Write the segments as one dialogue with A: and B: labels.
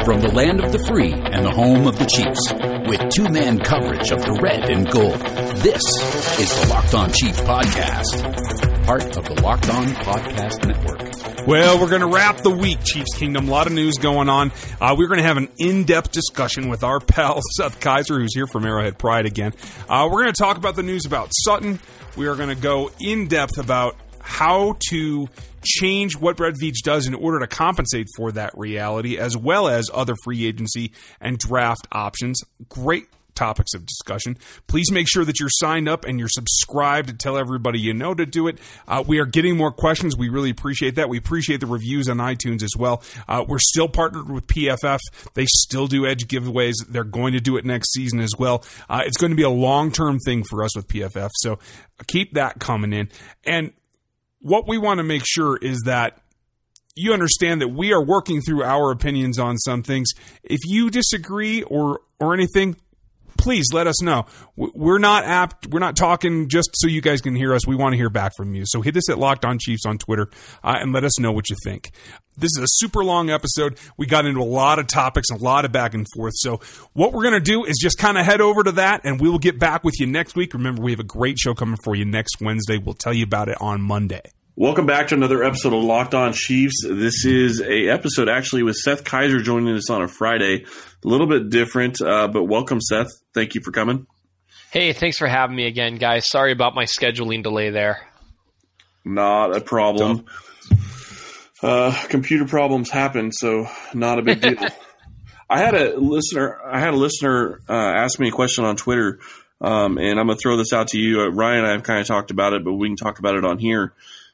A: From the land of the free and the home of the Chiefs, with two-man coverage of the red and gold, this is the Locked On Chiefs podcast, part of the Locked On Podcast Network.
B: Well, we're going to wrap the week, Chiefs Kingdom. A lot of news going on. We're going to have an in-depth discussion with our pal Seth Keysor, who's here from Arrowhead Pride again. We're going to talk about the news about Sutton. We are going to go in-depth about how to change what Brett Veach does in order to compensate for that reality, as well as other free agency and draft options. Great topics of discussion. Please make sure that you're signed up and you're subscribed to tell everybody you know to do it. We are getting more questions. We really appreciate that. We appreciate the reviews on iTunes as well. We're still partnered with PFF. They still do edge giveaways. They're going to do it next season as well. It's going to be a long-term thing for us with PFF, so keep that coming in. And what we want to make sure is that you understand that we are working through our opinions on some things. If you disagree or anything, please let us know. We're not talking just so you guys can hear us. We want to hear back from you. So hit us at Locked On Chiefs on Twitter and let us know what you think. This is a super long episode. We got into a lot of topics, a lot of back and forth. So what we're going to do is just kind of head over to that, and we will get back with you next week. Remember, we have a great show coming for you next Wednesday. We'll tell you about it on Monday.
C: Welcome back to another episode of Locked On Chiefs. This is a episode actually with Seth Keysor joining us on a Friday. A little bit different, but welcome, Seth. Thank you for coming.
D: Hey, thanks for having me again, guys. Sorry about my scheduling delay there.
C: Not a problem. Computer problems happen, so not a big deal. I had a listener ask me a question on Twitter, and I'm going to throw this out to you. Ryan and I have kind of talked about it, but we can talk about it on here.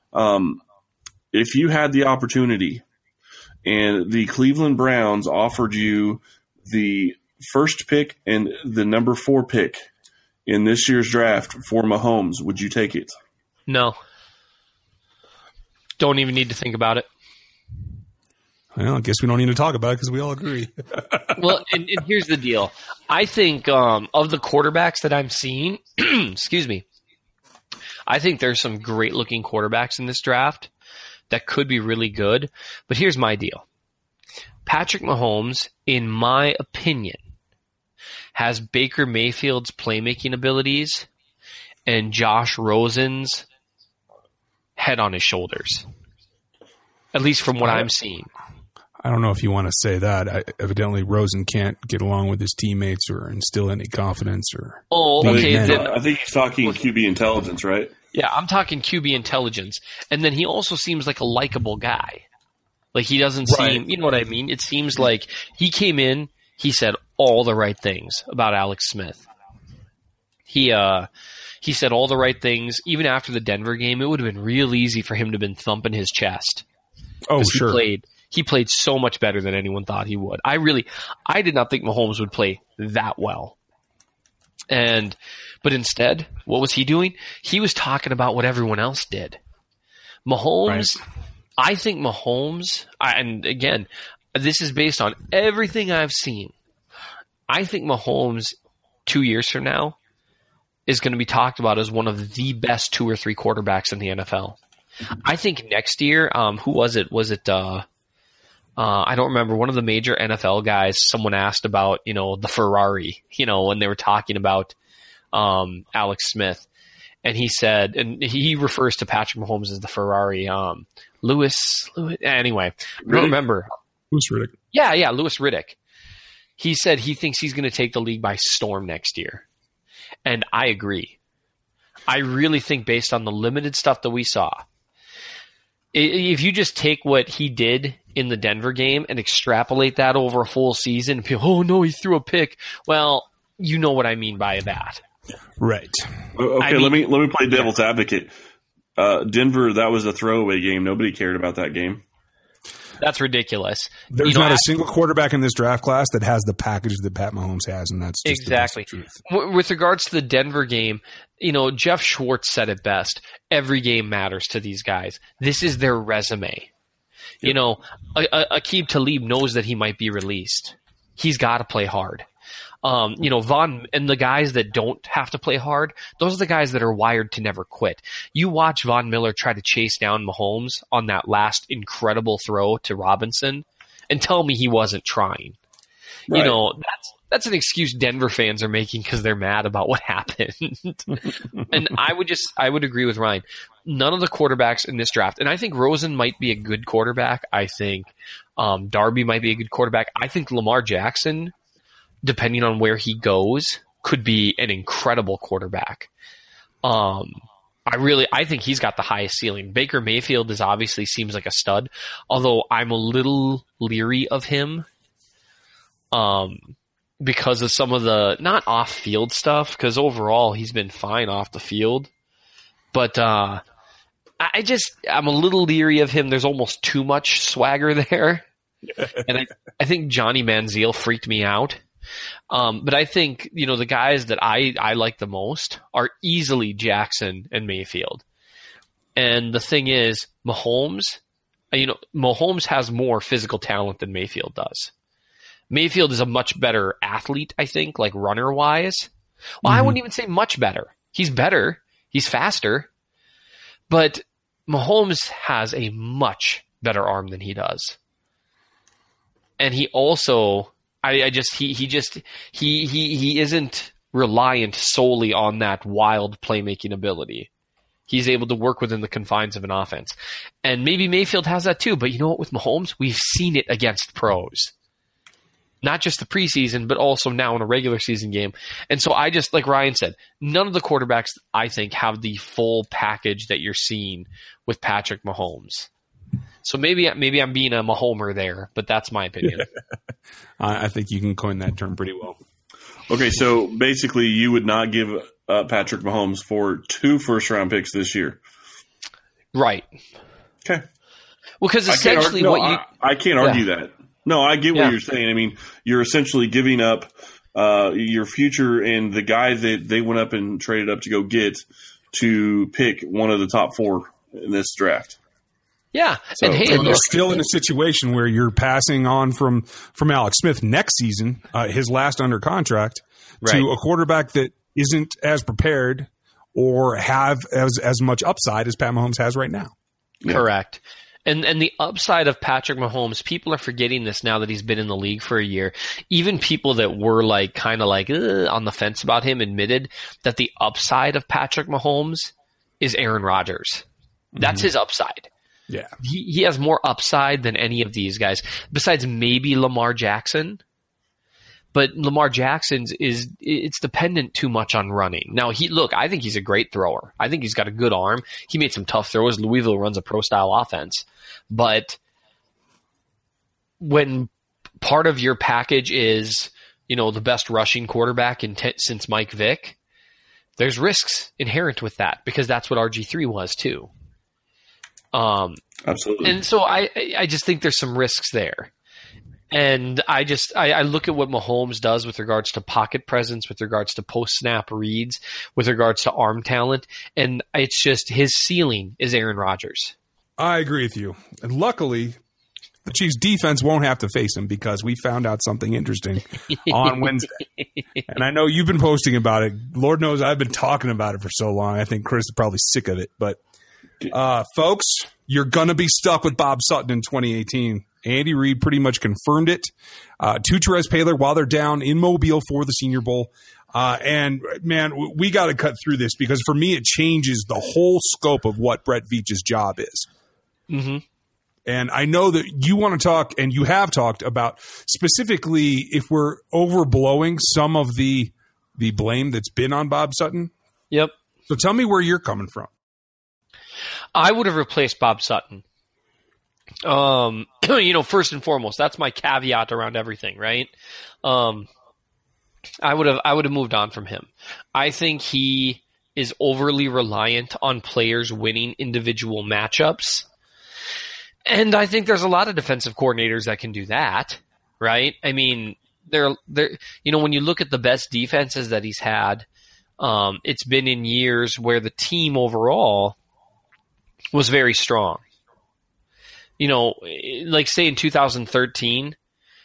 C: If you had the opportunity and the Cleveland Browns offered you the first pick and the number 4 pick in this year's draft for Mahomes, would you take it?
D: No. Don't even need to think about it.
B: Well, I guess we don't need to talk about it because we all agree.
D: Well, and here's the deal. I think of the quarterbacks that I'm seeing, excuse me, I think there's some great-looking quarterbacks in this draft that could be really good. But here's my deal. Patrick Mahomes, in my opinion, has Baker Mayfield's playmaking abilities and Josh Rosen's head on his shoulders, at least from what I'm seeing.
B: I don't know if you want to say that. Evidently, Rosen can't get along with his teammates or instill any confidence.
D: Okay.
C: I think he's talking QB intelligence, right?
D: Yeah, I'm talking QB intelligence. And then he also seems like a likable guy. Like, he doesn't seem, you know what I mean? It seems like he came in, he said all the right things about Alex Smith. He said all the right things. Even after the Denver game, it would have been real easy for him to have been thumping his chest.
B: Oh, sure.
D: He played so much better than anyone thought he would. I did not think Mahomes would play that well. But instead, what was he doing? He was talking about what everyone else did. Mahomes, I think Mahomes, and again, this is based on everything I've seen. I think Mahomes 2 years from now is going to be talked about as one of the best 2 or 3 quarterbacks in the NFL. I think next year, who was it? Was it, I don't remember, one of the major NFL guys, someone asked about, the Ferrari, when they were talking about Alex Smith. And he said, and he refers to Patrick Mahomes as the Ferrari, Lewis, anyway, I don't remember.
B: Louis Riddick.
D: Yeah, Louis Riddick. He said he thinks he's going to take the league by storm next year. And I agree. I really think based on the limited stuff that we saw, if you just take what he did in the Denver game and extrapolate that over a full season, and people, oh no, he threw a pick. Well, you know what I mean by that.
B: Right.
C: Okay, let me play devil's advocate. Denver, that was a throwaway game. Nobody cared about that game.
D: That's ridiculous.
B: There's not a single quarterback in this draft class that has the package that Pat Mahomes has, and that's just
D: exactly
B: the truth.
D: With regards to the Denver game, Jeff Schwartz said it best. Every game matters to these guys. This is their resume. Yep. Aqib Talib knows that he might be released. He's got to play hard. Von and the guys that don't have to play hard, those are the guys that are wired to never quit. You watch Von Miller try to chase down Mahomes on that last incredible throw to Robinson and tell me he wasn't trying. Right. You know, that's an excuse Denver fans are making because they're mad about what happened. And I would agree with Ryan. None of the quarterbacks in this draft, and I think Rosen might be a good quarterback. I think Darby might be a good quarterback. I think Lamar Jackson, depending on where he goes, could be an incredible quarterback. I think he's got the highest ceiling. Baker Mayfield obviously seems like a stud, although I'm a little leery of him. Because of some of the, not off-field stuff, because overall he's been fine off the field. But I'm a little leery of him. There's almost too much swagger there. And I think Johnny Manziel freaked me out. But I think, you know, the guys that I like the most are easily Jackson and Mayfield. And the thing is, Mahomes has more physical talent than Mayfield does. Mayfield is a much better athlete, I think, like runner-wise. Well, I wouldn't even say much better. He's better. He's faster. But Mahomes has a much better arm than he does. And he also, he isn't reliant solely on that wild playmaking ability. He's able to work within the confines of an offense. And maybe Mayfield has that too. But you know what? With Mahomes, we've seen it against pros. Not just the preseason, but also now in a regular season game. And so I just, like Ryan said, none of the quarterbacks, I think, have the full package that you're seeing with Patrick Mahomes. So maybe I'm being a Mahomer there, but that's my opinion.
B: I think you can coin that term pretty well.
C: Okay, so basically you would not give Patrick Mahomes for 2 first-round picks this year.
D: Right.
C: Okay.
D: Well, because essentially
C: I can't argue that. No, I get what you're saying. I mean, you're essentially giving up your future and the guy that they went up and traded up to go get to pick one of the top 4 in this draft.
D: Yeah.
B: So, and you're still in a situation where you're passing on from Alex Smith next season, his last under contract, to a quarterback that isn't as prepared or have as much upside as Pat Mahomes has right now.
D: Yeah. Correct. And the upside of Patrick Mahomes, people are forgetting this now that he's been in the league for a year. Even people that were kind of on the fence about him admitted that the upside of Patrick Mahomes is Aaron Rodgers. That's his upside.
B: Yeah.
D: He has more upside than any of these guys, besides maybe Lamar Jackson. But Lamar Jackson's it's dependent too much on running. Now, I think he's a great thrower. I think he's got a good arm. He made some tough throws. Louisville runs a pro-style offense. But when part of your package is, you know, the best rushing quarterback since Mike Vick, there's risks inherent with that because that's what RG3 was too.
C: Absolutely.
D: And so I just think there's some risks there. And I look at what Mahomes does with regards to pocket presence, with regards to post-snap reads, with regards to arm talent, and it's just his ceiling is Aaron Rodgers.
B: I agree with you. And luckily, the Chiefs' defense won't have to face him because we found out something interesting on Wednesday. And I know you've been posting about it. Lord knows I've been talking about it for so long. I think Chris is probably sick of it. But, folks, you're going to be stuck with Bob Sutton in 2018. Andy Reid pretty much confirmed it to Therese Paylor while they're down in Mobile for the Senior Bowl. And, man, we got to cut through this because, for me, it changes the whole scope of what Brett Veach's job is. Mm-hmm. And I know that you want to talk, and you have talked about specifically if we're overblowing some of the blame that's been on Bob Sutton.
D: Yep.
B: So tell me where you're coming from.
D: I would have replaced Bob Sutton. First and foremost, that's my caveat around everything, right? I would have moved on from him. I think he is overly reliant on players winning individual matchups. And I think there's a lot of defensive coordinators that can do that, right? I mean, they're when you look at the best defenses that he's had, it's been in years where the team overall was very strong. You know, like say in 2013,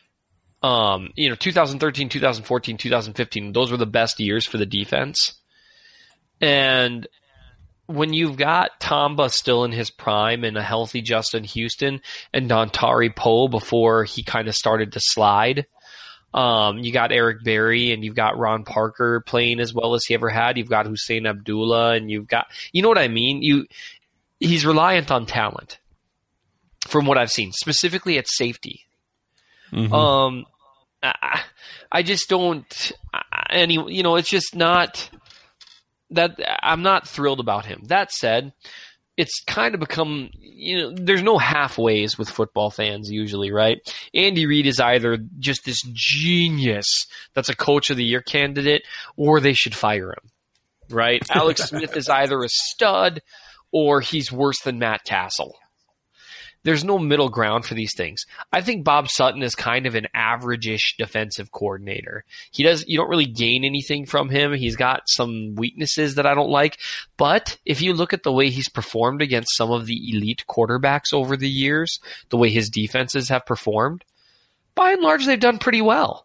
D: 2013, 2014, 2015, those were the best years for the defense. And when you've got Tamba still in his prime and a healthy Justin Houston and Dontari Poe before he kind of started to slide, You got Eric Berry and you've got Ron Parker playing as well as he ever had. You've got Hussein Abdullah and you've got, you know what I mean? He's reliant on talent from what I've seen, specifically at safety. Mm-hmm. I just don't, it's just not that I'm not thrilled about him. That said, it's kind of become, there's no halfways with football fans usually, right? Andy Reid is either just this genius that's a coach of the year candidate, or they should fire him, right? Alex Smith is either a stud or he's worse than Matt Castle. There's no middle ground for these things. I think Bob Sutton is kind of an average-ish defensive coordinator. You don't really gain anything from him. He's got some weaknesses that I don't like. But if you look at the way he's performed against some of the elite quarterbacks over the years, the way his defenses have performed, by and large, they've done pretty well.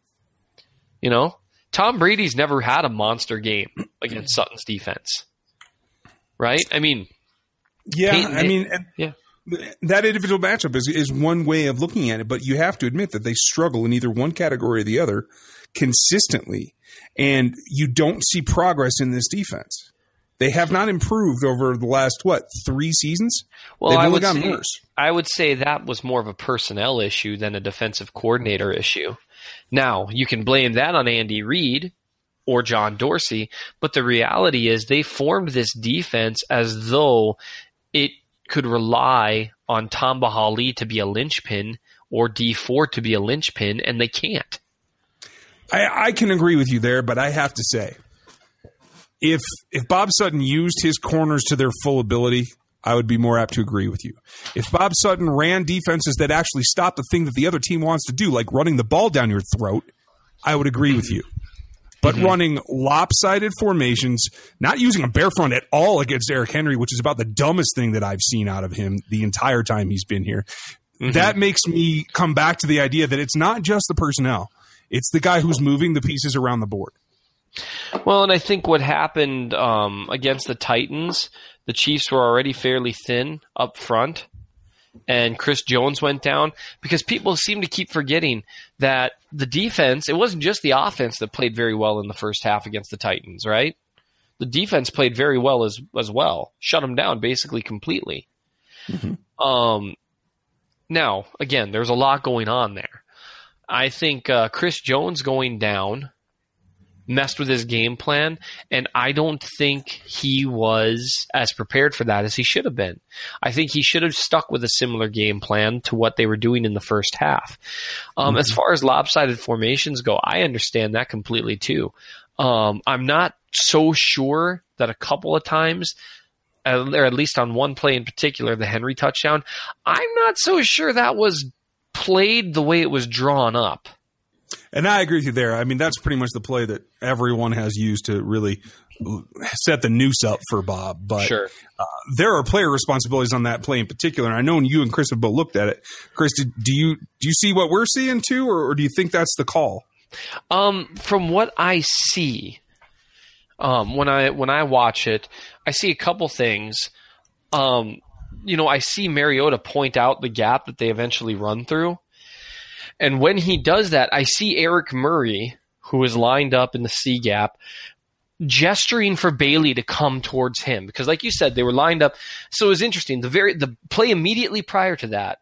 D: Tom Brady's never had a monster game against Sutton's defense. Right? I mean...
B: Yeah, yeah. That individual matchup is one way of looking at it, but you have to admit that they struggle in either one category or the other consistently, and you don't see progress in this defense. They have not improved over the last, 3 seasons?
D: Well,
B: they've only gotten worse.
D: I would say that was more of a personnel issue than a defensive coordinator issue. Now, you can blame that on Andy Reid or John Dorsey, but the reality is they formed this defense as though it could rely on Tamba Hali to be a linchpin or Dee Ford to be a linchpin, and they can't.
B: I can agree with you there, but I have to say, if Bob Sutton used his corners to their full ability, I would be more apt to agree with you. If Bob Sutton ran defenses that actually stopped the thing that the other team wants to do, like running the ball down your throat, I would agree with you. But running lopsided formations, not using a bare front at all against Eric Henry, which is about the dumbest thing that I've seen out of him the entire time he's been here, that makes me come back to the idea that it's not just the personnel. It's the guy who's moving the pieces around the board.
D: Well, and I think what happened against the Titans, the Chiefs were already fairly thin up front, and Chris Jones went down because people seem to keep forgetting that the defense, it wasn't just the offense that played very well in the first half against the Titans, right? The defense played very well as well. Shut them down basically completely. Now, again, there's a lot going on there. I think Chris Jones going down messed with his game plan, and I don't think he was as prepared for that as he should have been. I think he should have stuck with a similar game plan to what they were doing in the first half. As far as lopsided formations go, I understand that completely too. I'm not so sure that a couple of times, or at least on one play in particular, the Henry touchdown, I'm not so sure that was played the way it was drawn up.
B: And I agree with you there. I mean, that's pretty much the play that everyone has used to really set the noose up for Bob. But there are player responsibilities on that play in particular. And I know you and Chris have both looked at it. Chris, do you see what we're seeing too, or do you think that's the call?
D: From what I see, when I watch it, I see a couple things. I see Mariota point out the gap that they eventually run through. And when he does that, I see Eric Murray, who is lined up in the C gap, gesturing for Bailey to come towards him. Because like you said, they were lined up. So it was interesting. The play immediately prior to that,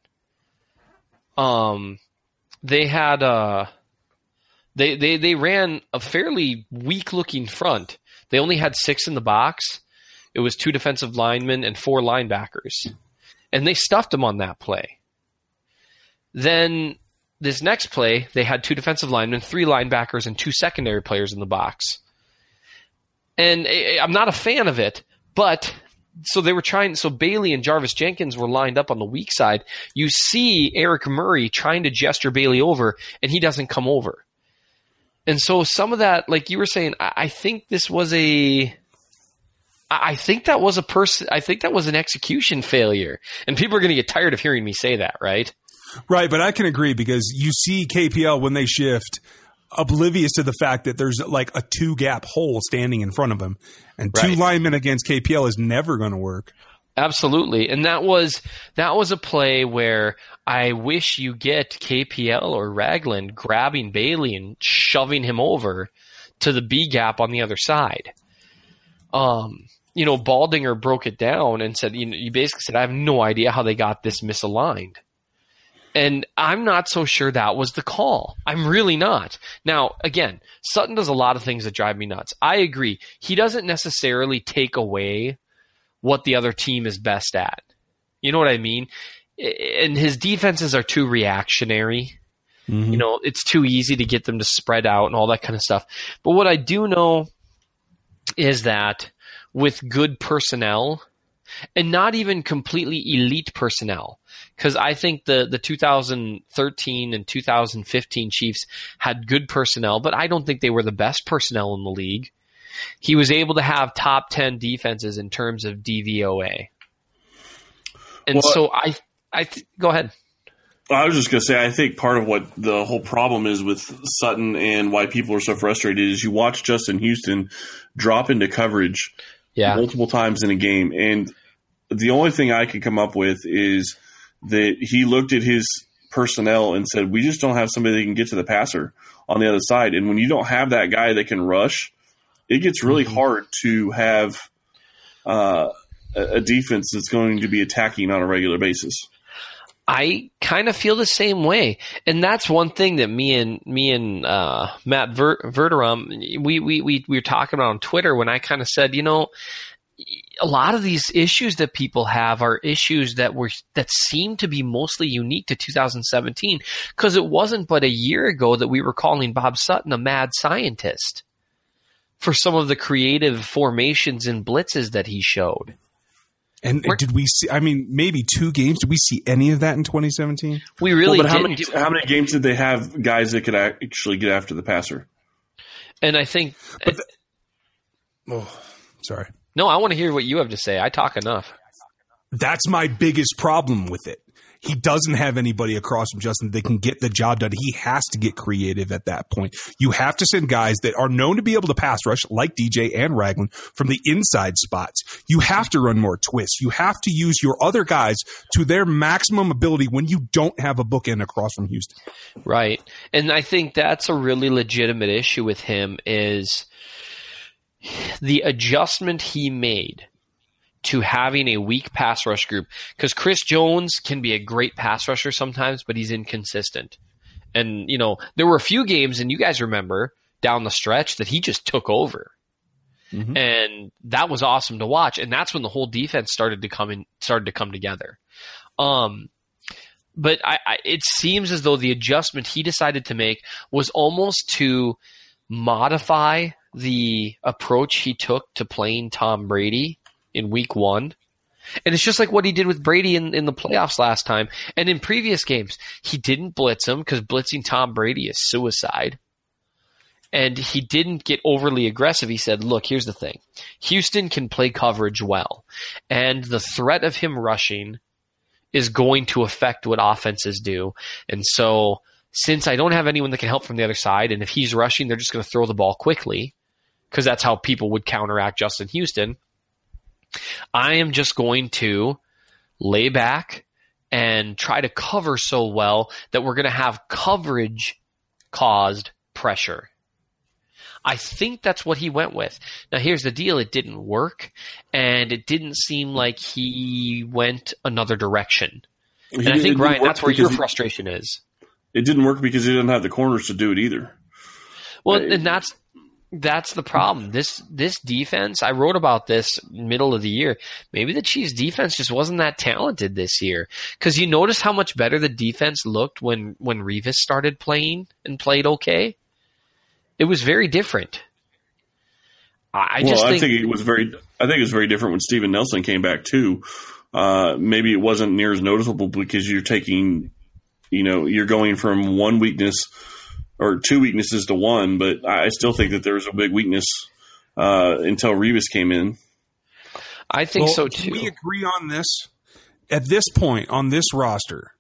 D: they had they ran a fairly weak looking front. They only had 6 in the box. It was 2 defensive linemen and 4 linebackers. And they stuffed them on that play. Then this next play, they had 2 defensive linemen, 3 linebackers, and 2 secondary players in the box. And I'm not a fan of it, but so Bailey and Jarvis Jenkins were lined up on the weak side. You see Eric Murray trying to gesture Bailey over, and he doesn't come over. And so some of that, like you were saying, I think that was an execution failure. And people are going to get tired of hearing me say that, right?
B: Right, but I can agree because you see KPL when they shift oblivious to the fact that there's like a 2-gap hole standing in front of him. And 2 linemen against KPL is never going to work.
D: Absolutely. And that was a play where I wish you get KPL or Ragland grabbing Bailey and shoving him over to the B gap on the other side. Baldinger broke it down and said, you basically said, I have no idea how they got this misaligned. And I'm not so sure that was the call. I'm really not. Now, again, Sutton does a lot of things that drive me nuts. I agree. He doesn't necessarily take away what the other team is best at. You know what I mean? And his defenses are too reactionary. Mm-hmm. It's too easy to get them to spread out and all that kind of stuff. But what I do know is that with good personnel, and not even completely elite personnel, because I think the 2013 and 2015 Chiefs had good personnel, but I don't think they were the best personnel in the league. He was able to have top 10 defenses in terms of DVOA. And so go ahead.
C: I was just going to say, I think part of what the whole problem is with Sutton and why people are so frustrated is you watch Justin Houston drop into coverage multiple times in a game. And the only thing I could come up with is that he looked at his personnel and said, we just don't have somebody that can get to the passer on the other side. And when you don't have that guy that can rush, it gets really hard to have a defense that's going to be attacking on a regular basis.
D: I kind of feel the same way, and that's one thing that me and Matt Verderam we were talking about on Twitter when I kind of said, a lot of these issues that people have are issues that seem to be mostly unique to 2017, because it wasn't but a year ago that we were calling Bob Sutton a mad scientist for some of the creative formations and blitzes that he showed.
B: And did we see, maybe 2 games, did we see any of that in 2017?
D: We really didn't.
C: How many games did they have guys that could actually get after the passer?
D: And I think...
B: sorry.
D: No, I want to hear what you have to say. I talk enough.
B: That's my biggest problem with it. He doesn't have anybody across from Justin that can get the job done. He has to get creative at that point. You have to send guys that are known to be able to pass rush, like DJ and Ragland, from the inside spots. You have to run more twists. You have to use your other guys to their maximum ability when you don't have a bookend across from Houston.
D: Right. And I think that's a really legitimate issue with him is the adjustment he made to having a weak pass rush group, because Chris Jones can be a great pass rusher sometimes, but he's inconsistent. And, there were a few games, and you guys remember, down the stretch that he just took over. Mm-hmm. And that was awesome to watch. And that's when the whole defense started to come together. But it seems as though the adjustment he decided to make was almost to modify the approach he took to playing Tom Brady in week 1. And it's just like what he did with Brady in the playoffs last time. And in previous games, he didn't blitz him because blitzing Tom Brady is suicide. And he didn't get overly aggressive. He said, look, here's the thing. Houston can play coverage well. And the threat of him rushing is going to affect what offenses do. And so since I don't have anyone that can help from the other side, and if he's rushing, they're just going to throw the ball quickly because that's how people would counteract Justin Houston. I am just going to lay back and try to cover so well that we're going to have coverage-caused pressure. I think that's what he went with. Now, here's the deal. It didn't work, and it didn't seem like he went another direction. And I think, Ryan, that's where your frustration is.
C: It didn't work because he didn't have the corners to do it either.
D: Well, and that's the problem. This defense, I wrote about this middle of the year. Maybe the Chiefs defense just wasn't that talented this year. Because you notice how much better the defense looked when Revis started playing and played okay? It was very different. I think
C: it was very different when Steven Nelson came back too. Maybe it wasn't near as noticeable because you're taking, you're going from one weakness or 2 weaknesses to one, but I still think that there was a big weakness until Revis came in.
D: I think so too.
B: Can we agree on this? At this point on this roster,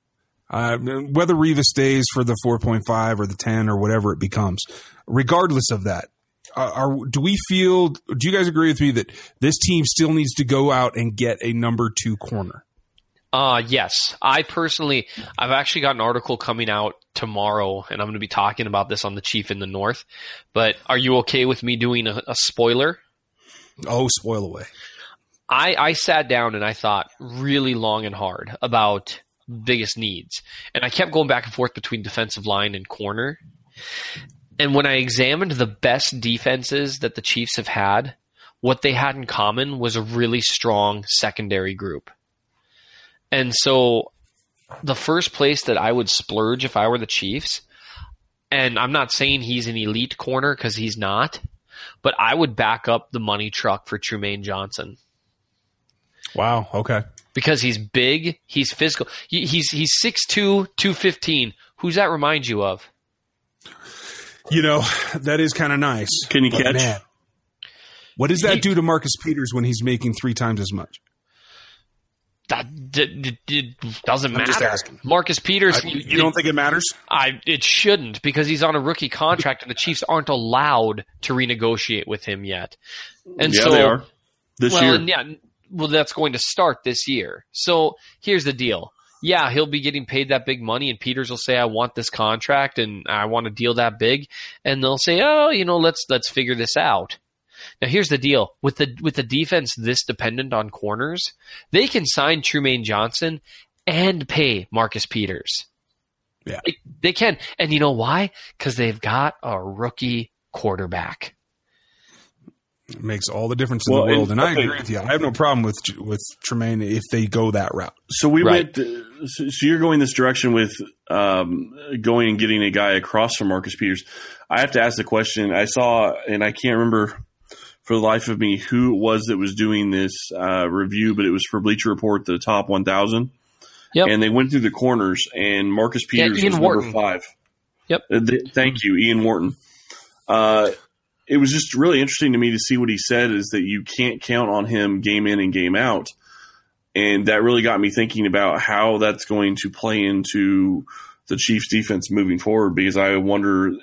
B: whether Revis stays for the 4.5 or the 10 or whatever it becomes, regardless of that, do you guys agree with me that this team still needs to go out and get a number 2 corner?
D: Yes. I've actually got an article coming out tomorrow, and I'm going to be talking about this on the Chief in the North. But are you okay with me doing a spoiler?
B: Oh, spoil away.
D: I sat down and I thought really long and hard about biggest needs. And I kept going back and forth between defensive line and corner. And when I examined the best defenses that the Chiefs have had, what they had in common was a really strong secondary group. And so the first place that I would splurge if I were the Chiefs, and I'm not saying he's an elite corner because he's not, but I would back up the money truck for Trumaine Johnson.
B: Wow. Okay.
D: Because he's big, he's physical. He's 6'2", 215. Who's that remind you of?
B: That is kind of nice.
C: Can you catch?
B: Man, what does that do to Marcus Peters when he's making 3 times as much?
D: That doesn't matter.
B: Just asking.
D: Marcus Peters.
B: You don't think it matters?
D: It shouldn't, because he's on a rookie contract and the Chiefs aren't allowed to renegotiate with him yet. And
C: yeah,
D: so
C: they are this year.
D: And that's going to start this year. So here's the deal. Yeah, he'll be getting paid that big money, and Peters will say, I want this contract and I want a deal that big. And they'll say, oh, let's figure this out. Now, here's the deal. With the defense this dependent on corners, they can sign Trumaine Johnson and pay Marcus Peters.
B: Yeah.
D: They can. And you know why? Because they've got a rookie quarterback.
B: It makes all the difference in the world. And I agree with you. I have no problem with Trumaine if they go that route.
C: So so you're going this direction with going and getting a guy across from Marcus Peters. I have to ask the question. I saw, and I can't remember for the life of me who it was that was doing this review, but it was for Bleacher Report, the top 1,000.
D: Yep.
C: And they went through the corners, and Marcus Peters was
D: Wharton.
C: number 5.
D: Yep.
C: Thank you, Ian Wharton. It was just really interesting to me to see what he said, is that you can't count on him game in and game out. And that really got me thinking about how that's going to play into the Chiefs defense moving forward, because I wonder,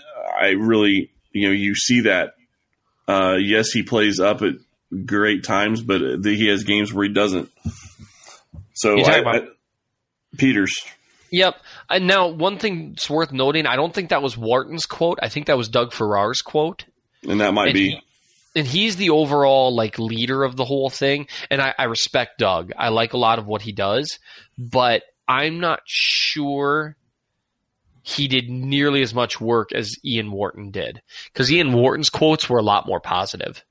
C: you see that. Yes, he plays up at great times, but he has games where he doesn't. So Peters.
D: Yep. And now, one thing that's worth noting, I don't think that was Wharton's quote. I think that was Doug Farrar's quote.
C: And that might be.
D: And he's the overall leader of the whole thing. And I respect Doug. I like a lot of what he does, but I'm not sure he did nearly as much work as Ian Wharton did, because Ian Wharton's quotes were a lot more positive.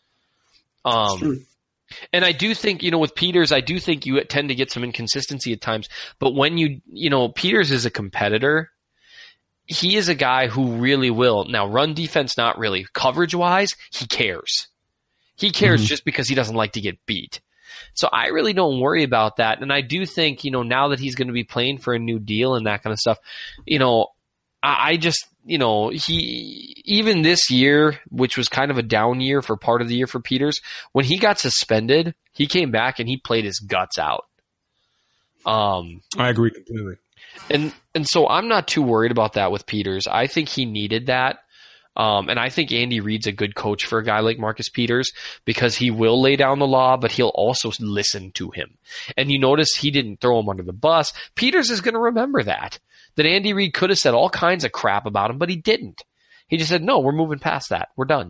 D: And I do think, with Peters, I do think you tend to get some inconsistency at times. But when Peters is a competitor, he is a guy who really will. Now, run defense, not really. Coverage-wise, he cares. He cares just because he doesn't like to get beat. So I really don't worry about that. And I do think, now that he's going to be playing for a new deal and that kind of stuff, I just, he, even this year, which was kind of a down year for part of the year for Peters, when he got suspended, he came back and he played his guts out.
B: I agree completely.
D: And so I'm not too worried about that with Peters. I think he needed that. And I think Andy Reid's a good coach for a guy like Marcus Peters, because he will lay down the law, but he'll also listen to him. And you notice he didn't throw him under the bus. Peters is going to remember that Andy Reid could have said all kinds of crap about him, but he didn't. He just said, no, we're moving past that. We're done.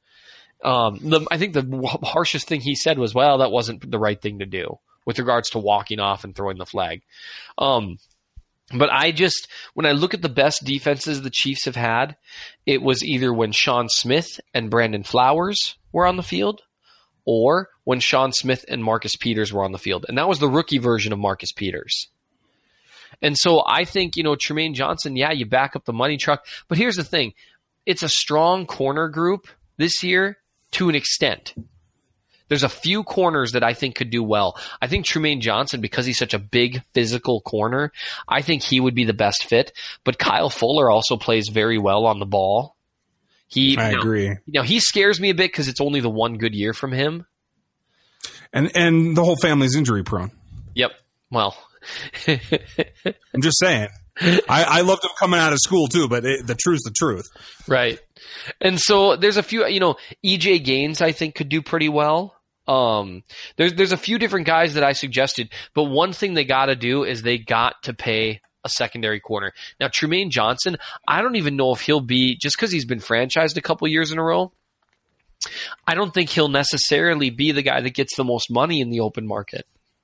D: I think the harshest thing he said was, well, that wasn't the right thing to do with regards to walking off and throwing the flag. But when I look at the best defenses the Chiefs have had, it was either when Sean Smith and Brandon Flowers were on the field, or when Sean Smith and Marcus Peters were on the field. And that was the rookie version of Marcus Peters. And so I think, Trumaine Johnson, yeah, you back up the money truck. But here's the thing. It's a strong corner group this year to an extent. There's a few corners that I think could do well. I think Trumaine Johnson, because he's such a big physical corner, I think he would be the best fit. But Kyle Fuller also plays very well on the ball. I agree. He scares me a bit because it's only the one good year from him.
B: And the whole family's injury prone.
D: Yep. Well,
B: I'm just saying. I loved him coming out of school too, but the truth's the truth.
D: Right. And so there's a few, EJ Gaines I think could do pretty well. There's a few different guys that I suggested, but one thing they got to do is they got to pay a secondary corner. Now, Trumaine Johnson, I don't even know if he'll be, just because he's been franchised a couple years in a row, I don't think he'll necessarily be the guy that gets the most money in the open market.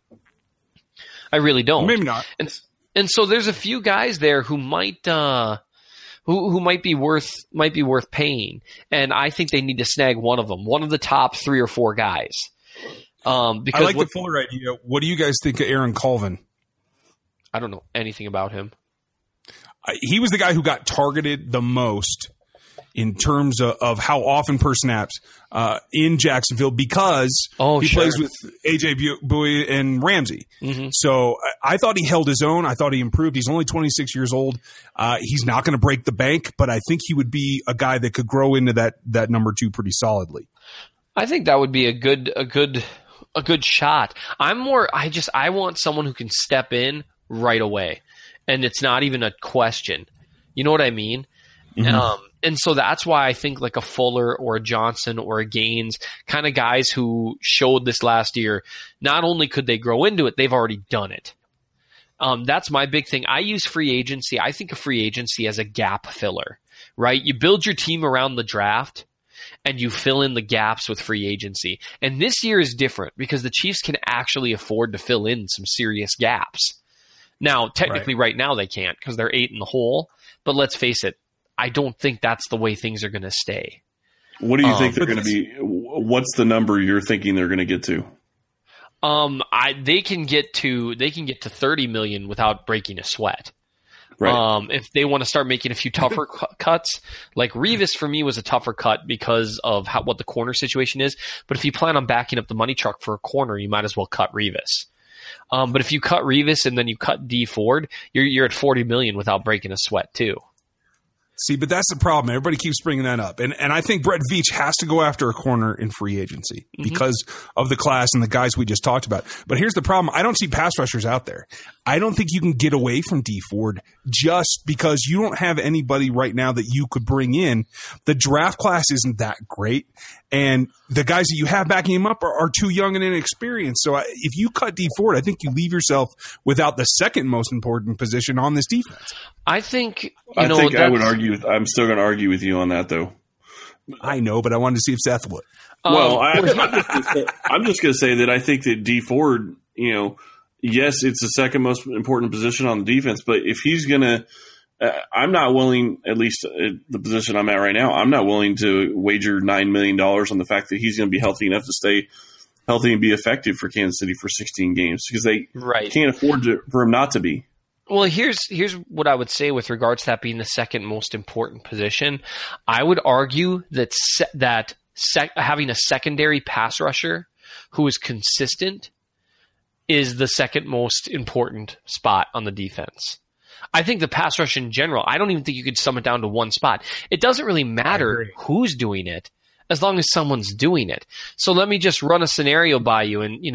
D: I really don't.
B: Maybe not.
D: And so there's a few guys there who might who might be worth paying, and I think they need to snag one of them, one of the top 3 or 4 guys. Because
B: I like the Fuller idea. What do you guys think of Aaron Colvin?
D: I don't know anything about him.
B: He was the guy who got targeted the most in terms of how often per snaps in Jacksonville because he plays with A.J. Bowie and Ramsey. Mm-hmm. So I thought he held his own. I thought he improved. He's only 26 years old. He's not going to break the bank, but I think he would be a guy that could grow into that number 2 pretty solidly.
D: I think that would be a good shot. I want someone who can step in right away, and it's not even a question. You know what I mean? Mm-hmm. And so that's why I think like a Fuller or a Johnson or a Gaines, kind of guys who showed this last year, not only could they grow into it, they've already done it. That's my big thing. I use free agency. I think of free agency as a gap filler, right? You build your team around the draft and you fill in the gaps with free agency. And this year is different because the Chiefs can actually afford to fill in some serious gaps. Now, technically right now they can't because they're 8 in the hole, but let's face it, I don't think that's the way things are going to stay.
C: What do you think they're going to be? What's the number you're thinking they're going to get to?
D: They can get to $30 million without breaking a sweat.
C: Right.
D: If they want to start making a few tougher cuts, like Revis for me was a tougher cut because of what the corner situation is. But if you plan on backing up the money truck for a corner, you might as well cut Revis. But if you cut Revis and then you cut D Ford, you're at $40 million without breaking a sweat too.
B: See, but that's the problem. Everybody keeps bringing that up. And I think Brett Veach has to go after a corner in free agency because of the class and the guys we just talked about. But here's the problem. I don't see pass rushers out there. I don't think you can get away from D Ford just because you don't have anybody right now that you could bring in. The draft class isn't that great. And the guys that you have backing him up are too young and inexperienced. So if you cut D Ford, I think you leave yourself without the second most important position on this defense.
D: I think
C: I would argue. I'm still going to argue with you on that, though.
B: I know, but I wanted to see if Seth would.
C: Well, I'm just going to say that I think that D Ford, yes, it's the second most important position on the defense, but if he's going to, I'm not willing, at least at the position I'm at right now, I'm not willing to wager $9 million on the fact that he's going to be healthy enough to stay healthy and be effective for Kansas City for 16 games because they can't afford for him not to be.
D: Well, here's what I would say with regards to that being the second most important position. I would argue that having a secondary pass rusher who is consistent is the second most important spot on the defense. I think the pass rush in general, I don't even think you could sum it down to one spot. It doesn't really matter who's doing it as long as someone's doing it. So let me just run a scenario by you and,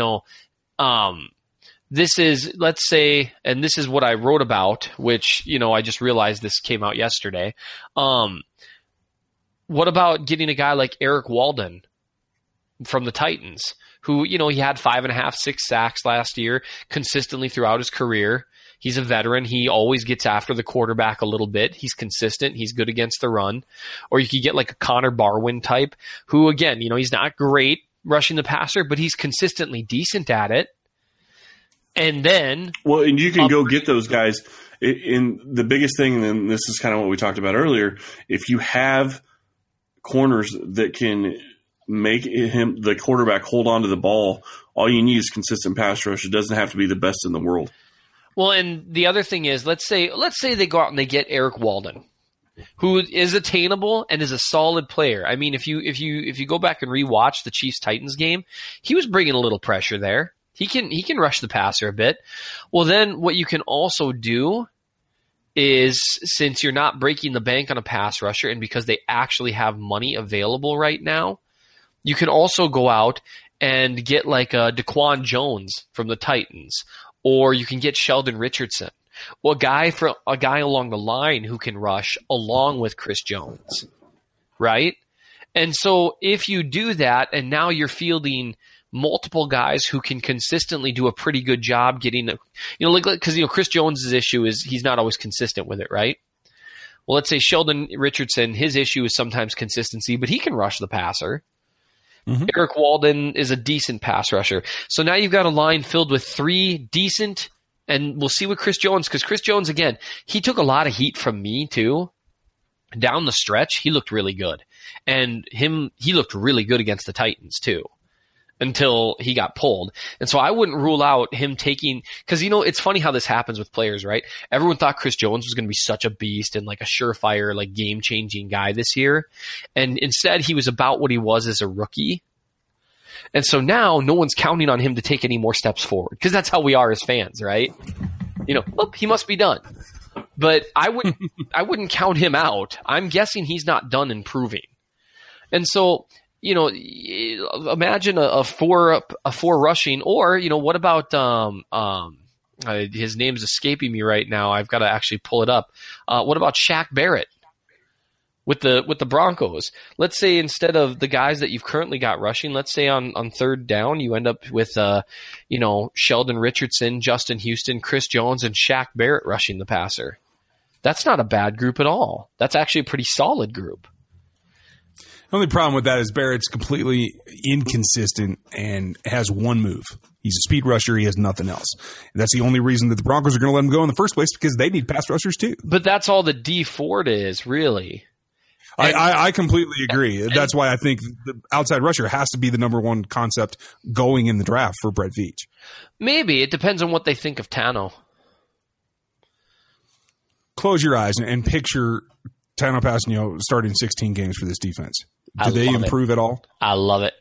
D: this is, let's say, and this is what I wrote about, which, I just realized this came out yesterday. What about getting a guy like Eric Walden from the Titans, who, he had 5.5, 6 sacks last year consistently throughout his career. He's a veteran. He always gets after the quarterback a little bit. He's consistent. He's good against the run. Or you could get like a Connor Barwin type, who, again, he's not great rushing the passer, but he's consistently decent at it. And then,
C: and you can go get those guys. In the biggest thing, and this is kind of what we talked about earlier. If you have corners that can make the quarterback hold on to the ball, all you need is consistent pass rush. It doesn't have to be the best in the world.
D: Well, and the other thing is, let's say they go out and they get Eric Walden, who is attainable and is a solid player. I mean, if you go back and rewatch the Chiefs-Titans game, he was bringing a little pressure there. He can rush the passer a bit. Well, then what you can also do is, since you're not breaking the bank on a pass rusher and because they actually have money available right now, you can also go out and get like a Daquan Jones from the Titans, or you can get Sheldon Richardson, or a guy along the line who can rush along with Chris Jones. right? And so if you do that, and now you're fielding multiple guys who can consistently do a pretty good job getting, because Chris Jones's issue is he's not always consistent with it, right? Well, let's say Sheldon Richardson, his issue is sometimes consistency, but he can rush the passer. Mm-hmm. Eric Walden is a decent pass rusher. So now you've got a line filled with 3 decent, and we'll see with Chris Jones, because Chris Jones, again, he took a lot of heat from me too. Down the stretch, he looked really good. And he looked really good against the Titans too, until he got pulled. And so I wouldn't rule out him taking, because it's funny how this happens with players, right? Everyone thought Chris Jones was going to be such a beast and like a surefire, like game-changing guy this year. And instead he was about what he was as a rookie. And so now no one's counting on him to take any more steps forward, because that's how we are as fans, right? He must be done. But I wouldn't count him out. I'm guessing he's not done improving. And so, imagine a four rushing, or, what about, his name's escaping me right now. I've got to actually pull it up. What about Shaq Barrett with the Broncos? Let's say instead of the guys that you've currently got rushing, let's say on third down, you end up with, Sheldon Richardson, Justin Houston, Chris Jones, and Shaq Barrett rushing the passer. That's not a bad group at all. That's actually a pretty solid group.
B: The only problem with that is Barrett's completely inconsistent and has one move. He's a speed rusher. He has nothing else. And that's the only reason that the Broncos are going to let him go in the first place, because they need pass rushers too.
D: But that's all that D Ford is, really.
B: I completely agree. That's why I think the outside rusher has to be the number one concept going in the draft for Brett Veach.
D: Maybe. It depends on what they think of Tano.
B: Close your eyes and picture Tano Passanio starting 16 games for this defense. Do they improve at all?
D: I love it.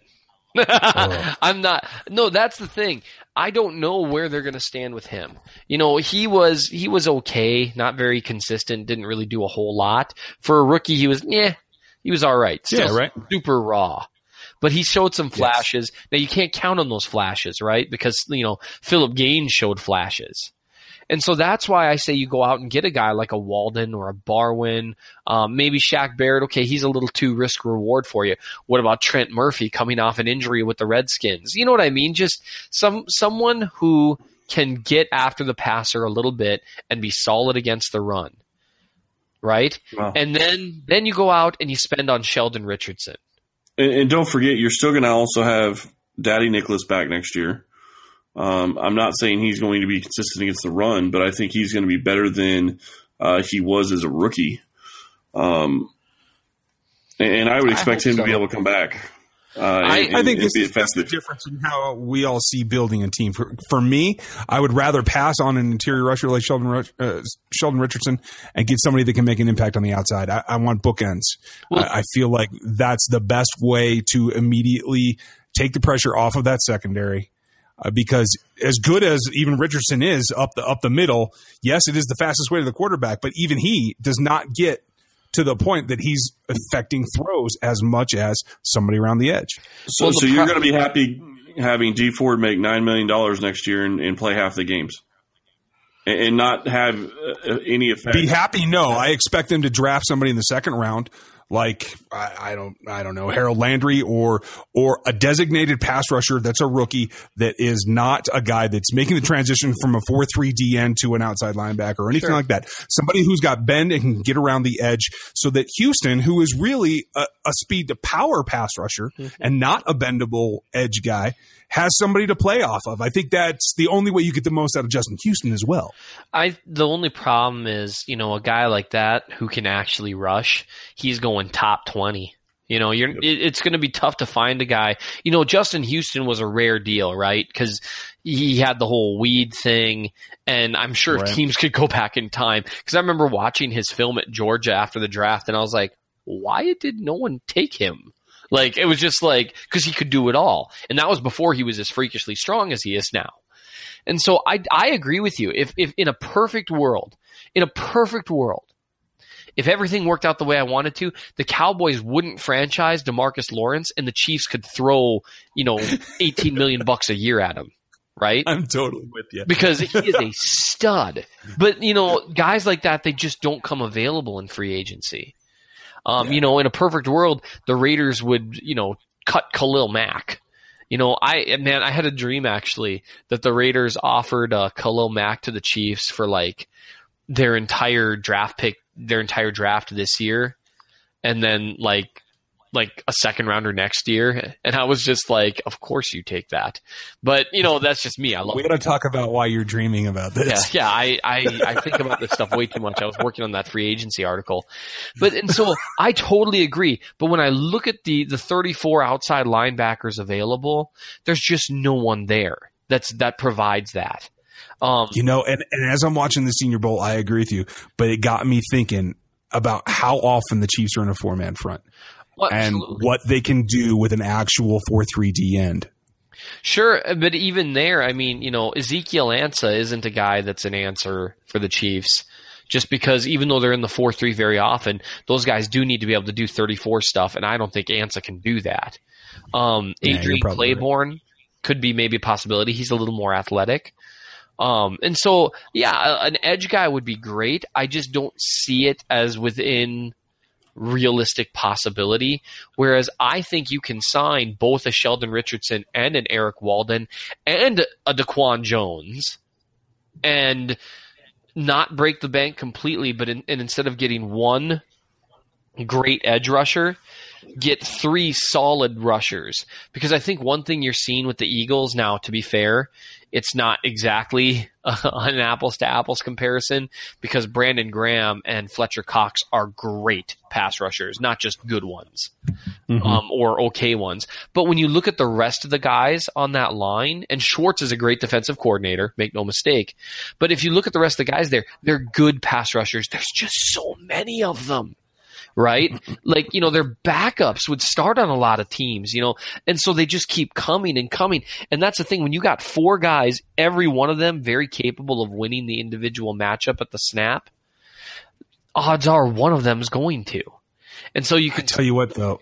D: I'm not. No, that's the thing. I don't know where they're going to stand with him. He was okay, not very consistent, didn't really do a whole lot. For a rookie, he was all right. Still
B: right.
D: Super raw. But he showed some flashes. Yes. Now, you can't count on those flashes, right? Because, Philip Gaines showed flashes. And so that's why I say you go out and get a guy like a Walden or a Barwin, maybe Shaq Barrett. Okay, he's a little too risk reward for you. What about Trent Murphy coming off an injury with the Redskins? You know what I mean? Just someone who can get after the passer a little bit and be solid against the run, right? Wow. And then you go out and you spend on Sheldon Richardson.
C: And don't forget, you're still going to also have Daddy Nicholas back next year. I'm not saying he's going to be consistent against the run, but I think he's going to be better than he was as a rookie. And I would expect him to be able to come back.
B: I think this is the difference in how we all see building a team. For me, I would rather pass on an interior rusher like Sheldon Richardson and get somebody that can make an impact on the outside. I want bookends. Well, I feel like that's the best way to immediately take the pressure off of that secondary. Because as good as even Richardson is up the middle, yes, it is the fastest way to the quarterback, but even he does not get to the point that he's affecting throws as much as somebody around the edge.
C: So you're going to be happy having D Ford make $9 million next year and play half the games and not have any effect?
B: Be happy? No, I expect them to draft somebody in the second round. Like I don't know, Harold Landry or a designated pass rusher that's a rookie that is not a guy that's making the transition from a 4-3 DN to an outside linebacker or anything like that. Somebody who's got bend and can get around the edge, so that Houston, who is really a speed to power pass rusher and not a bendable edge guy, has somebody to play off of. I think that's the only way you get the most out of Justin Houston as well.
D: The only problem is, a guy like that who can actually rush, he's going top 20. It's going to be tough to find a guy. Justin Houston was a rare deal, right? Because he had the whole weed thing, and I'm sure teams could go back in time. Because I remember watching his film at Georgia after the draft, and I was like, why did no one take him? Like, it was just like, because he could do it all. And that was before he was as freakishly strong as he is now. And so I agree with you. If in a perfect world, if everything worked out the way I wanted to, the Cowboys wouldn't franchise DeMarcus Lawrence and the Chiefs could throw, $18 million a year at him. Right?
B: I'm totally with you.
D: Because he is a stud. But, guys like that, they just don't come available in free agency. You know, in a perfect world, the Raiders would, cut Khalil Mack. I had a dream actually that the Raiders offered Khalil Mack to the Chiefs for like their entire draft this year, and then like a second rounder next year. And I was just like, of course you take that. But that's just me. I love.
B: We got to talk about why you're dreaming about this.
D: Yeah. I think about this stuff way too much. I was working on that free agency article, and so I totally agree. But when I look at the 34 outside linebackers available, there's just no one there that provides that.
B: And as I'm watching the Senior Bowl, I agree with you, but it got me thinking about how often the Chiefs are in a 4-man front.
D: Well,
B: and what they can do with an actual 4-3 D end.
D: Sure, but even there, I mean, Ezekiel Ansah isn't a guy that's an answer for the Chiefs. Just because even though they're in the 4-3 very often, those guys do need to be able to do 34 stuff, and I don't think Ansah can do that. Adrian Claiborne could be maybe a possibility. He's a little more athletic. And so, an edge guy would be great. I just don't see it as within realistic possibility, whereas I think you can sign both a Sheldon Richardson and an Eric Walden and a Daquan Jones and not break the bank completely, but instead of getting one great edge rusher, get 3 solid rushers. Because I think one thing you're seeing with the Eagles now, to be fair, it's not exactly an apples-to-apples comparison because Brandon Graham and Fletcher Cox are great pass rushers, not just good ones or okay ones. But when you look at the rest of the guys on that line, and Schwartz is a great defensive coordinator, make no mistake, but if you look at the rest of the guys there, they're good pass rushers. There's just so many of them. Right? Like, their backups would start on a lot of teams, and so they just keep coming and coming. And that's the thing. When you got 4 guys, every one of them very capable of winning the individual matchup at the snap, odds are one of them is going to. And so you can
B: tell you what, though,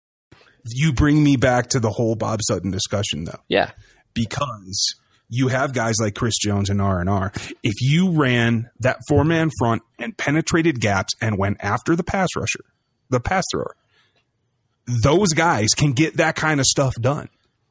B: you bring me back to the whole Bob Sutton discussion, though.
D: Yeah.
B: Because you have guys like Chris Jones and R&R. If you ran that 4-man front and penetrated gaps and went after the pass rusher, the pass thrower, those guys can get that kind of stuff done.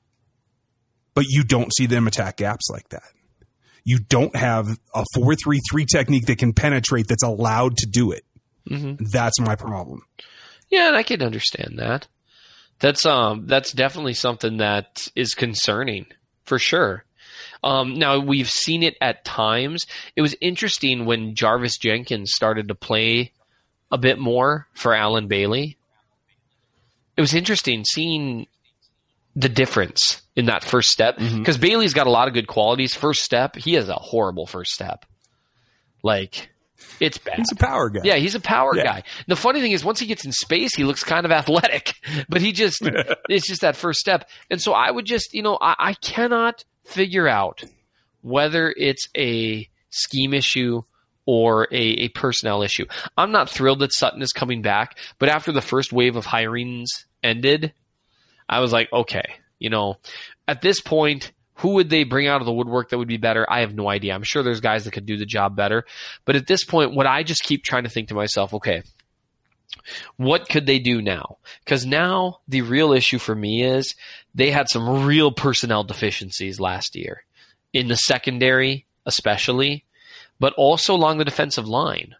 B: But you don't see them attack gaps like that. You don't have a 4-3-3 technique that can penetrate that's allowed to do it. Mm-hmm. That's my problem.
D: Yeah, and I can understand that. That's definitely something that is concerning, for sure. Now, we've seen it at times. It was interesting when Jarvis Jenkins started to play a bit more for Alan Bailey. It was interesting seeing the difference in that first step because Bailey's got a lot of good qualities. First step, he has a horrible first step. Like, it's bad.
B: He's a power guy.
D: Yeah, he's a power guy. The funny thing is once he gets in space, he looks kind of athletic, but it's just that first step. And so I would just, I cannot figure out whether it's a scheme issue or a personnel issue. I'm not thrilled that Sutton is coming back, but after the first wave of hirings ended, I was like, okay, at this point, who would they bring out of the woodwork that would be better? I have no idea. I'm sure there's guys that could do the job better. But at this point, what I just keep trying to think to myself, okay, what could they do now? Because now the real issue for me is they had some real personnel deficiencies last year in the secondary, especially, but also along the defensive line.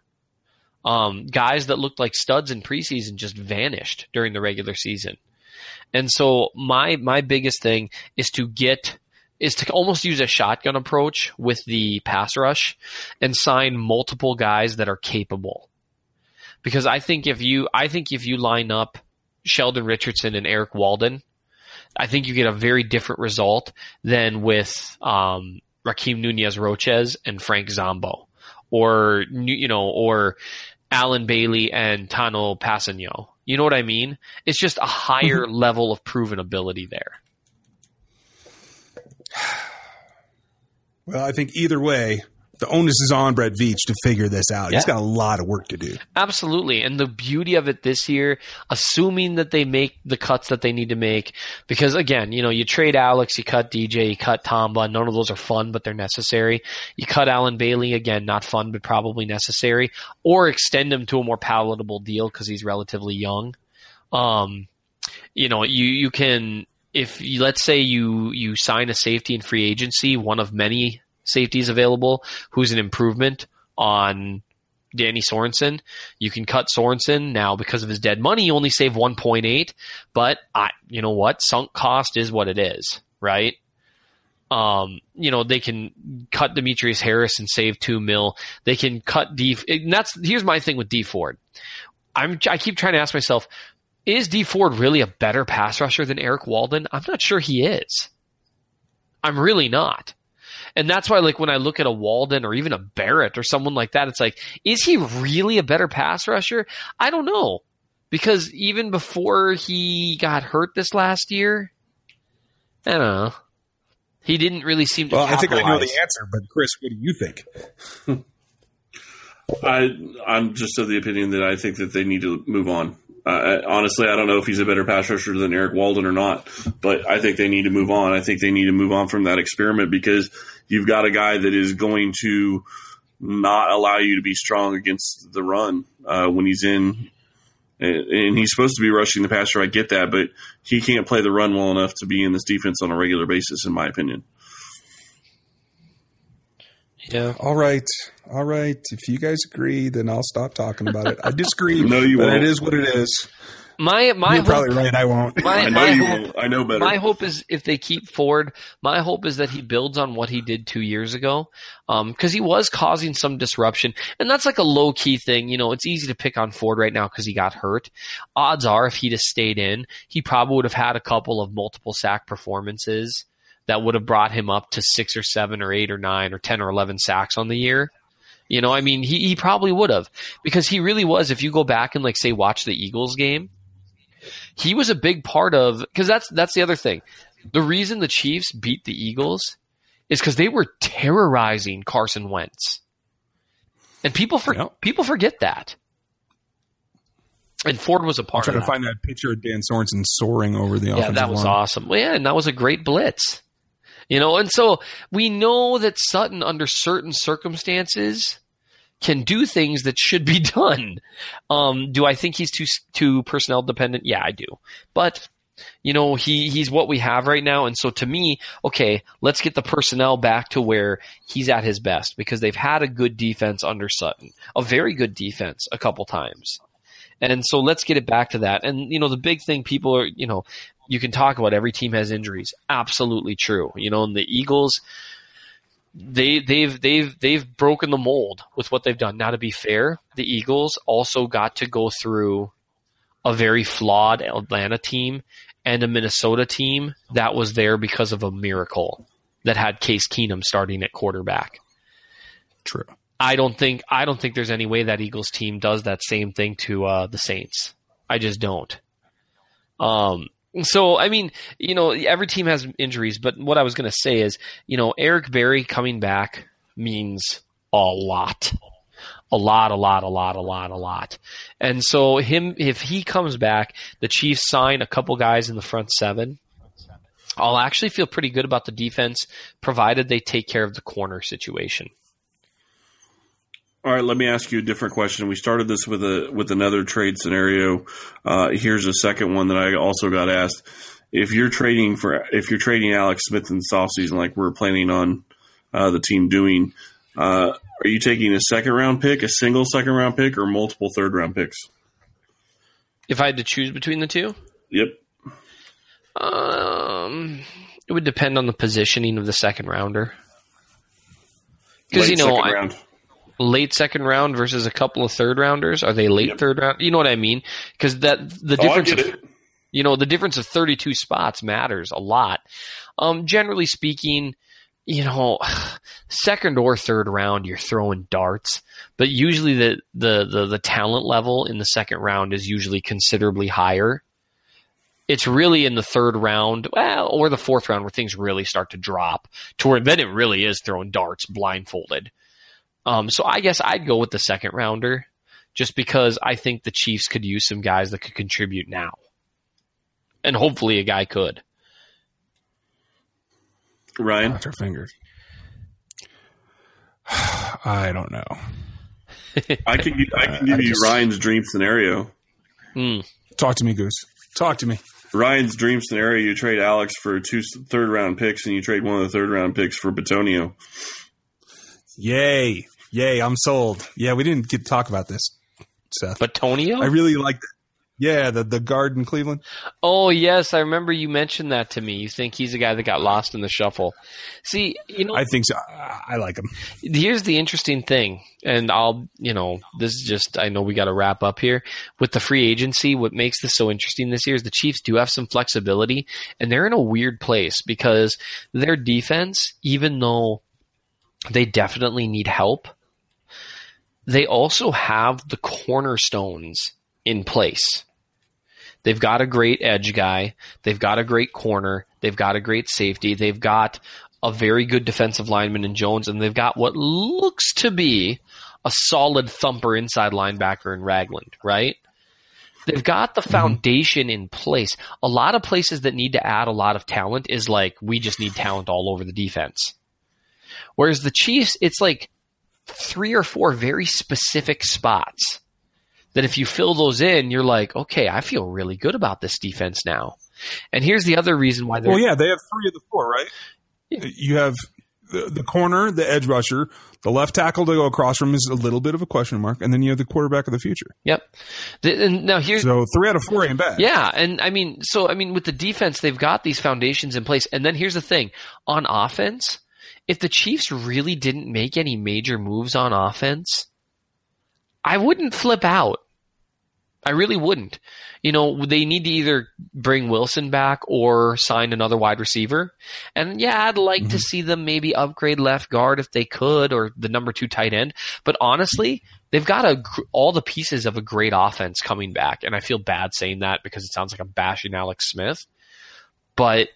D: Guys that looked like studs in preseason just vanished during the regular season. And so my biggest thing is to almost use a shotgun approach with the pass rush and sign multiple guys that are capable. Because I think if you line up Sheldon Richardson and Eric Walden, I think you get a very different result than with Raheem Nunez-Roches and Frank Zombo, or Alan Bailey and Tano Passanio. You know what I mean? It's just a higher level of proven ability there.
B: Well, I think either way, the onus is on Brett Veach to figure this out.
D: Yeah.
B: He's got a lot of work to do.
D: Absolutely. And the beauty of it this year, assuming that they make the cuts that they need to make, because again, you trade Alex, you cut DJ, you cut Tamba. None of those are fun, but they're necessary. You cut Alan Bailey, again, not fun, but probably necessary, or extend him to a more palatable deal because he's relatively young. You can, let's say you sign a safety in free agency, one of many safeties available, who's an improvement on Danny Sorensen. You can cut Sorensen. Now, because of his dead money, you only save 1.8, but you know what? Sunk cost is what it is, right? They can cut Demetrius Harris and save $2 million. They can cut here's my thing with D Ford. I keep trying to ask myself, is D Ford really a better pass rusher than Eric Walden? I'm not sure he is. I'm really not. And that's why, when I look at a Walden or even a Barrett or someone like that, it's like, is he really a better pass rusher? I don't know. Because even before he got hurt this last year, I don't know. He didn't really seem to capitalize.
B: I think I know the answer, but Chris, what do you think?
C: I'm just of the opinion that I think that they need to move on. Honestly, I don't know if he's a better pass rusher than Eric Walden or not, but I think they need to move on. I think they need to move on from that experiment because you've got a guy that is going to not allow you to be strong against the run when he's in. And he's supposed to be rushing the passer. I get that, but he can't play the run well enough to be in this defense on a regular basis, in my opinion.
D: Yeah.
B: All right. If you guys agree, then I'll stop talking about it. I disagree.
C: No, you
B: but
C: won't.
B: It is what it is.
D: You're
B: probably right. I won't.
C: I know you won't. I know better.
D: My hope is if they keep Ford, my hope is that he builds on what he did 2 years ago, because he was causing some disruption, and that's like a low key thing. It's easy to pick on Ford right now because he got hurt. Odds are, if he'd have stayed in, he probably would have had a couple of multiple sack performances that would have brought him up to 6 or 7 or 8 or 9 or 10 or 11 sacks on the year. He probably would have, because he really was. If you go back and say watch the Eagles game, he was a big part of, because that's the other thing. The reason the Chiefs beat the Eagles is because they were terrorizing Carson Wentz, and people forget that. And Ford was a part of that.
B: I'm trying to find that picture of Dan Sorensen soaring over the offensive line.
D: Yeah, that was awesome. Well, yeah, and that was a great blitz. And so we know that Sutton, under certain circumstances, can do things that should be done. Do I think he's too personnel dependent? Yeah, I do. But, he's what we have right now. And so to me, okay, let's get the personnel back to where he's at his best, because they've had a good defense under Sutton, a very good defense a couple times. And so let's get it back to that. And, the big thing people are, you can talk about every team has injuries. Absolutely true. And the Eagles, they've broken the mold with what they've done. Now, to be fair, the Eagles also got to go through a very flawed Atlanta team and a Minnesota team that was there because of a miracle that had Case Keenum starting at quarterback.
B: True.
D: I don't think there's any way that Eagles team does that same thing to the Saints. I just don't. So, every team has injuries, but what I was going to say is, Eric Berry coming back means a lot. A lot. And so if he comes back, the Chiefs sign a couple guys in the front seven, I'll actually feel pretty good about the defense, provided they take care of the corner situation.
C: All right, let me ask you a different question. We started this with another trade scenario. Here's a second one that I also got asked. If you're trading Alex Smith in this offseason, like we're planning on the team doing, are you taking a second-round pick, a single second-round pick, or multiple third-round picks?
D: If I had to choose between the two?
C: Yep.
D: It would depend on the positioning of the second rounder. Because late second round versus a couple of third rounders. Are they late third round? You know what I mean? Because the difference, the difference of 32 spots matters a lot. Generally speaking, second or third round, you're throwing darts, but usually the talent level in the second round is usually considerably higher. It's really in the third round, or the fourth round, where things really start to drop to where then it really is throwing darts blindfolded. So I guess I'd go with the second rounder, just because I think the Chiefs could use some guys that could contribute now, and hopefully a guy could.
C: Ryan,
B: Cross our fingers. I don't know.
C: I can give you Ryan's dream scenario.
B: Talk to me, Goose. Talk to me.
C: Ryan's dream scenario: you trade Alex for 2 third-round picks, and you trade one of the third-round picks for Bitonio.
B: Yay. I'm sold. Yeah, we didn't get to talk about this, Seth.
D: Bitonio?
B: I really like that. Yeah, the guard in Cleveland.
D: Oh, yes. I remember you mentioned that to me. You think he's a guy that got lost in the shuffle. See,
B: I think so. I like him.
D: Here's the interesting thing, and this is just, I know we got to wrap up here. With the free agency, what makes this so interesting this year is the Chiefs do have some flexibility, and they're in a weird place because their defense, even though they definitely need help, they also have the cornerstones in place. They've got a great edge guy. They've got a great corner. They've got a great safety. They've got a very good defensive lineman in Jones, and they've got what looks to be a solid thumper inside linebacker in Ragland, right? They've got the foundation in place. A lot of places that need to add a lot of talent is like, we just need talent all over the defense. Whereas the Chiefs, it's like 3 or 4 very specific spots that if you fill those in, you're like, okay, I feel really good about this defense now. And here's the other reason why they're...
B: Well, yeah, they have 3 of the 4, right? Yeah. You have the corner, the edge rusher, the left tackle to go across from is a little bit of a question mark, and then you have the quarterback of the future.
D: Yep. Now here's...
B: So 3 out of 4 ain't bad.
D: Yeah, and with the defense, they've got these foundations in place. And then here's the thing. On offense, if the Chiefs really didn't make any major moves on offense, I wouldn't flip out. I really wouldn't. They need to either bring Wilson back or sign another wide receiver. And yeah, I'd like to see them maybe upgrade left guard if they could, or the number 2 tight end. But honestly, they've got all the pieces of a great offense coming back. And I feel bad saying that because it sounds like I'm bashing Alex Smith. But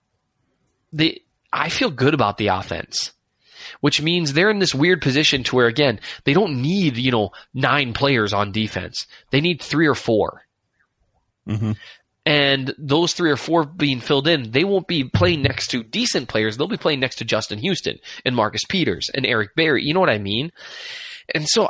D: I feel good about the offense, which means they're in this weird position to where, again, they don't need, 9 players on defense. They need 3 or 4.
B: Mm-hmm.
D: And those 3 or 4 being filled in, they won't be playing next to decent players. They'll be playing next to Justin Houston and Marcus Peters and Eric Berry. You know what I mean? And so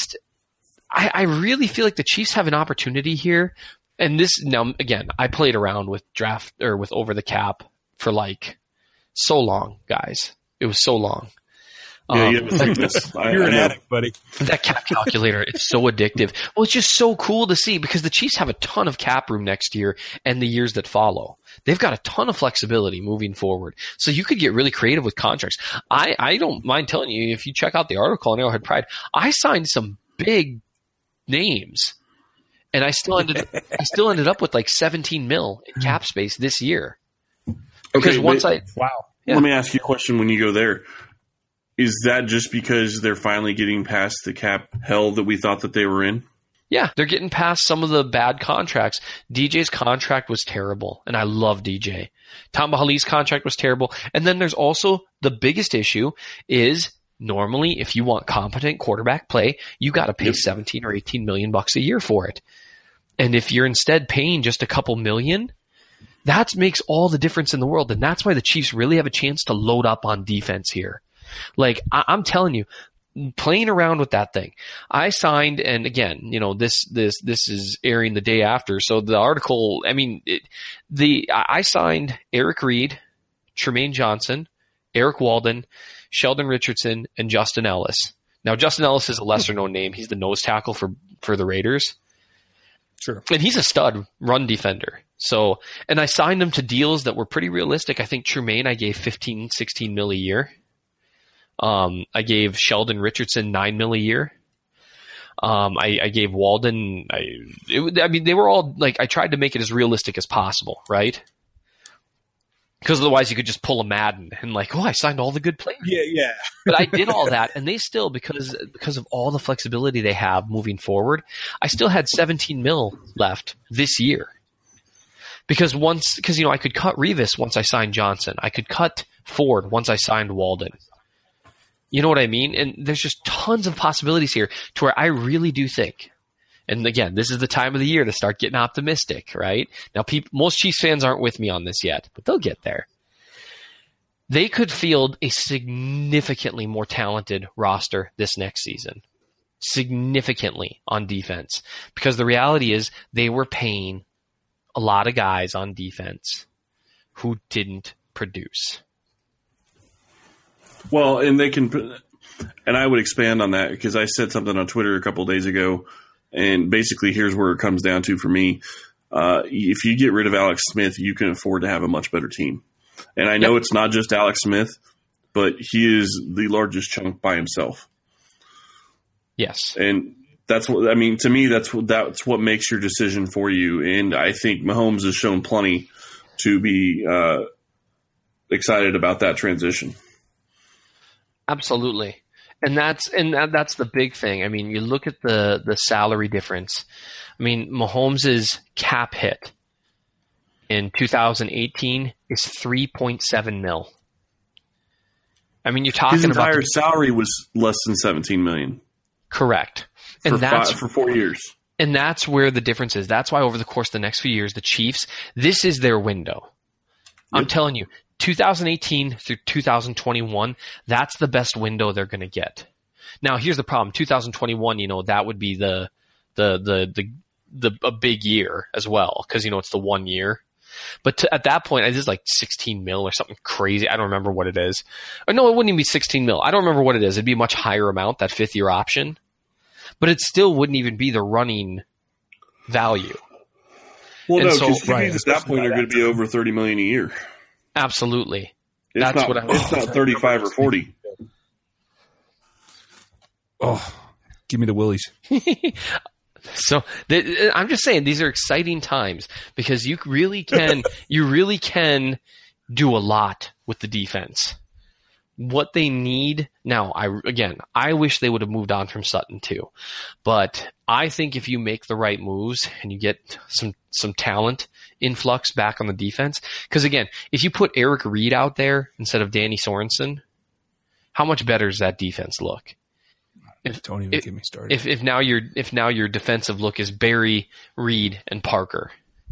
D: I really feel like the Chiefs have an opportunity here. And now, again, I played around with with over the cap for like so long, guys. It was so long.
C: Yeah, you have a sickness.
B: You're an addict, buddy.
D: That cap calculator, it's so addictive. Well, it's just so cool to see because the Chiefs have a ton of cap room next year and the years that follow. They've got a ton of flexibility moving forward. So you could get really creative with contracts. I don't mind telling you, if you check out the article on Arrowhead Pride, I signed some big names. And I still ended up with like 17 mil in cap space this year. Because
B: wow.
D: Yeah.
C: Let me ask you a question when you go there. Is that just because they're finally getting past the cap hell that we thought that they were in?
D: Yeah, they're getting past some of the bad contracts. DJ's contract was terrible, and I love DJ. Tamba Hali's contract was terrible. And then there's also the biggest issue is normally if you want competent quarterback play, you got to pay 17 or 18 million bucks a year for it. And if you're instead paying just a couple million, that makes all the difference in the world. And that's why the Chiefs really have a chance to load up on defense here. Like, I'm telling you, playing around with that thing. I signed, and again, this is airing the day after. So the article, I signed Eric Reed, Tremaine Johnson, Eric Walden, Sheldon Richardson, and Justin Ellis. Now, Justin Ellis is a lesser known name. He's the nose tackle for the Raiders.
B: Sure.
D: And he's a stud run defender. So, and I signed him to deals that were pretty realistic. I think Tremaine, I gave 15, 16 mil a year. I gave Sheldon Richardson 9 mil a year. I gave Walden, they were all like, I tried to make it as realistic as possible, right? Because otherwise you could just pull a Madden and like, I signed all the good players.
B: Yeah.
D: But I did all that, and they still, because of all the flexibility they have moving forward, I still had 17 mil left this year. Because I could cut Revis once I signed Johnson. I could cut Ford once I signed Walden. You know what I mean? And there's just tons of possibilities here to where I really do think, and again, this is the time of the year to start getting optimistic, right? Now, most Chiefs fans aren't with me on this yet, but they'll get there. They could field a significantly more talented roster this next season. Significantly on defense. Because the reality is they were paying a lot of guys on defense who didn't produce.
C: Well, and I would expand on that because I said something on Twitter a couple of days ago, and basically here's where it comes down to for me. If you get rid of Alex Smith, you can afford to have a much better team. And I know It's not just Alex Smith, but he is the largest chunk by himself.
D: Yes.
C: And that's what, I mean, to me, that's what makes your decision for you. And I think Mahomes has shown plenty to be excited about that transition.
D: Absolutely. And that's the big thing. I mean, you look at the salary difference. I mean, Mahomes' cap hit in 2018 is $3.7 million. I mean, you're talking
C: his
D: about
C: entire salary was less than $17 million.
D: Correct. And
C: for 4 years.
D: And that's where the difference is. That's why over the course of the next few years, the Chiefs, this is their window. I'm telling you, 2018 through 2021, that's the best window they're going to get. Now, here's the problem. 2021, that would be a big year as well because, it's the 1 year. But at that point, it is like 16 mil or something crazy. I don't remember what it is. Or no, it wouldn't even be 16 mil. I don't remember what it is. It'd be a much higher amount, that 5th-year option. But it still wouldn't even be the running value.
C: Well, no, because at that point, they're going to be over $30 million a year.
D: Absolutely.
C: It's not 35 or 40.
B: Oh, give me the willies.
D: So I'm just saying these are exciting times because you really can do a lot with the defense. What they need now, I wish they would have moved on from Sutton too, but I think if you make the right moves and you get some talent influx back on the defense, because again, if you put Eric Reed out there instead of Danny Sorensen, how much better does that defense look?
B: Don't even get me started.
D: If now your defensive look is Barry, Reed, and Parker,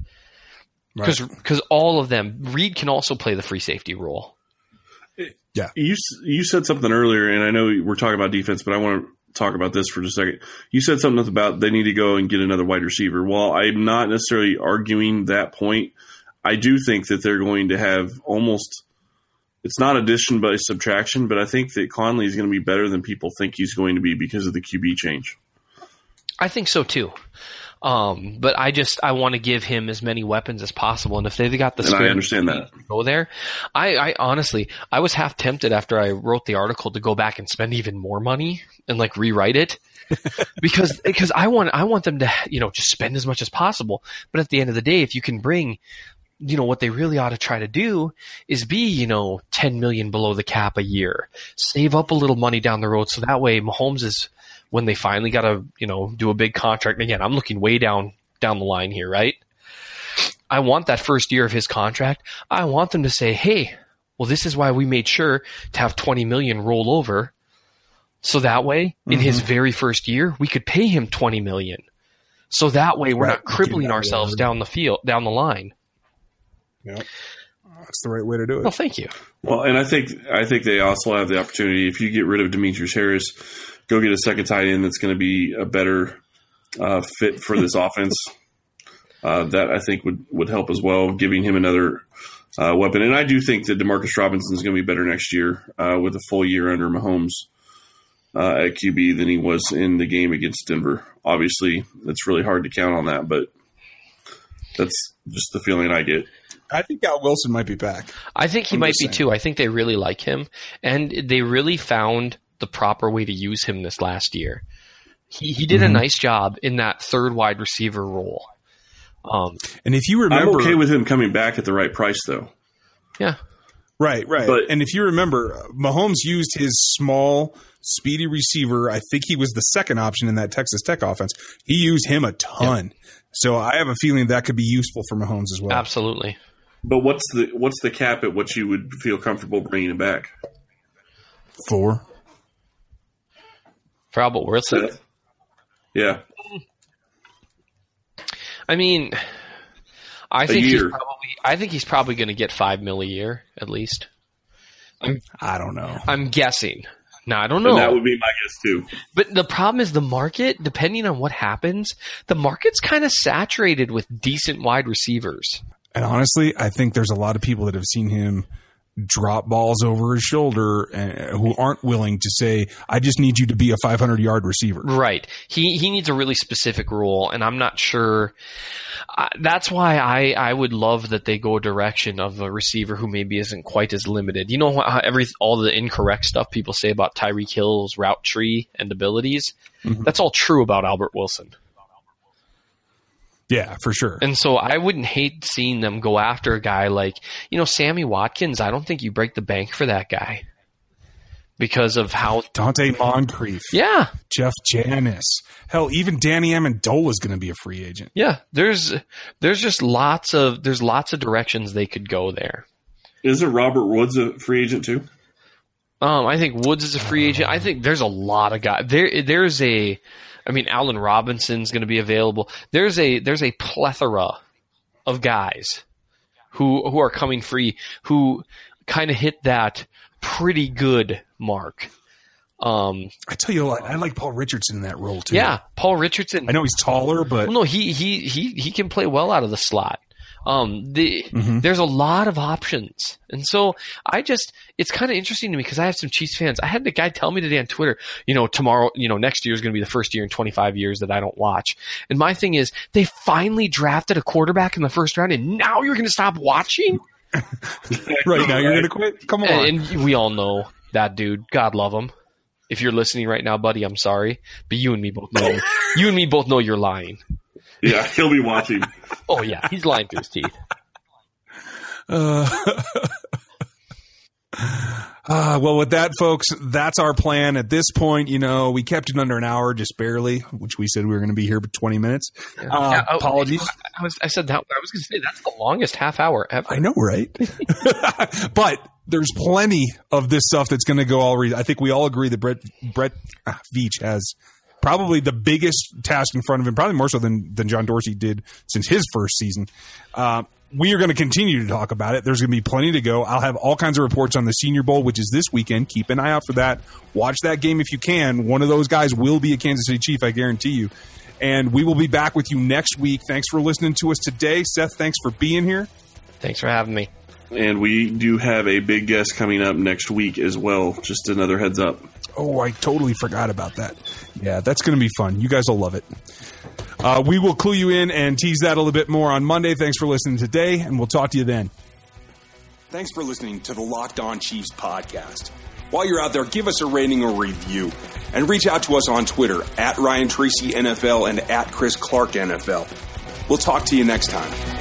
D: because all of them, Reed can also play the free safety role.
C: Yeah, you said something earlier, and I know we're talking about defense, but I want to talk about this for just a second. You said something about they need to go and get another wide receiver. While I'm not necessarily arguing that point, I do think that they're going to have almost. It's not addition by subtraction, but I think that Conley is going to be better than people think he's going to be because of the QB change.
D: I think so too. But I want to give him as many weapons as possible. And if they've got the spirit,
C: I understand that.
D: To go there. I honestly, I was half tempted after I wrote the article to go back and spend even more money and rewrite it because I want them to, just spend as much as possible. But at the end of the day, if you can bring, what they really ought to try to do is be, $10 million below the cap a year, save up a little money down the road. So that way Mahomes is, when they finally got to, do a big contract. And again, I'm looking way down the line here, right? I want that first year of his contract. I want them to say, hey, well, this is why we made sure to have 20 million roll over. So that way in his very first year, we could pay him 20 million. So that way we're not crippling ourselves down the line.
B: Yeah, that's the right way to do it.
D: Well, thank you.
C: Well, and I think they also have the opportunity, if you get rid of Demetrius Harris, go get a second tight end that's going to be a better fit for this offense. That I think would help as well, giving him another weapon. And I do think that Demarcus Robinson is going to be better next year with a full year under Mahomes at QB than he was in the game against Denver. Obviously, it's really hard to count on that, but that's just the feeling I get.
B: I think Al Wilson might be back.
D: I think he might be too. I think they really like him, and they really found the proper way to use him this last year. He did a nice job in that third wide receiver role.
B: And if you remember,
C: I'm okay with him coming back at the right price, though.
D: Yeah,
B: right. And if you remember, Mahomes used his small, speedy receiver. I think he was the second option in that Texas Tech offense. He used him a ton. Yeah. So I have a feeling that could be useful for Mahomes as well.
D: Absolutely.
C: But what's the cap at what you would feel comfortable bringing him back?
B: 4.
D: For Albert Wilson?
C: Yeah.
D: I mean, I think he's probably going to get $5 million a year at least.
B: I don't know.
D: I'm guessing. No, I don't know.
C: And that would be my guess too.
D: But the problem is the market, depending on what happens, the market's kind of saturated with decent wide receivers.
B: And honestly, I think there's a lot of people that have seen him drop balls over his shoulder and who aren't willing to say, I just need you to be a 500-yard receiver.
D: Right. He needs a really specific role, and I'm not sure. That's why I would love that they go a direction of a receiver who maybe isn't quite as limited. You know how all the incorrect stuff people say about Tyreek Hill's route tree and abilities? Mm-hmm. That's all true about Albert Wilson.
B: Yeah, for sure.
D: And so I wouldn't hate seeing them go after a guy like, Sammy Watkins. I don't think you break the bank for that guy because of how
B: Dante Moncrief.
D: Yeah.
B: Jeff Janis. Hell, even Danny Amendola is going to be a free agent.
D: Yeah. There's just lots of directions they could go there.
C: Isn't Robert Woods a free agent too?
D: I think Woods is a free agent. I think there's a lot of guys. Allen Robinson's going to be available. There's a plethora of guys who are coming free who kind of hit that pretty good mark.
B: I tell you what, I like Paul Richardson in that role too.
D: Yeah, Paul Richardson.
B: I know he's taller, but
D: no, he can play well out of the slot. There's a lot of options. And so it's kind of interesting to me because I have some Chiefs fans. I had the guy tell me today on Twitter, tomorrow, next year is going to be the first year in 25 years that I don't watch. And my thing is they finally drafted a quarterback in the first round and now you're going to stop watching?
B: Right now you're going to quit? Come on.
D: And we all know that dude. God love him. If you're listening right now, buddy, I'm sorry. But you and me both know you're lying.
C: Yeah, he'll be watching.
D: Oh, yeah. He's lying through his teeth.
B: Well, with that, folks, that's our plan. At this point, we kept it under an hour, just barely, which we said we were going to be here for 20 minutes. Apologies.
D: I said that. I was going to say that's the longest half hour ever.
B: I know, right? But there's plenty of this stuff that's going to go I think we all agree that Brett Veach has probably the biggest task in front of him, probably more so than John Dorsey did since his first season. We are going to continue to talk about it. There's going to be plenty to go. I'll have all kinds of reports on the Senior Bowl, which is this weekend. Keep an eye out for that. Watch that game if you can. One of those guys will be a Kansas City Chief, I guarantee you. And we will be back with you next week. Thanks for listening to us today. Seth, thanks for being here.
D: Thanks for having me.
C: And we do have a big guest coming up next week as well. Just another heads up.
B: Oh, I totally forgot about that. Yeah, that's going to be fun. You guys will love it. We will clue you in and tease that a little bit more on Monday. Thanks for listening today, and we'll talk to you then. Thanks for listening to the Locked On Chiefs podcast. While you're out there, give us a rating or review, and reach out to us on Twitter @Ryan Tracy NFL and @Chris Clark NFL. We'll talk to you next time.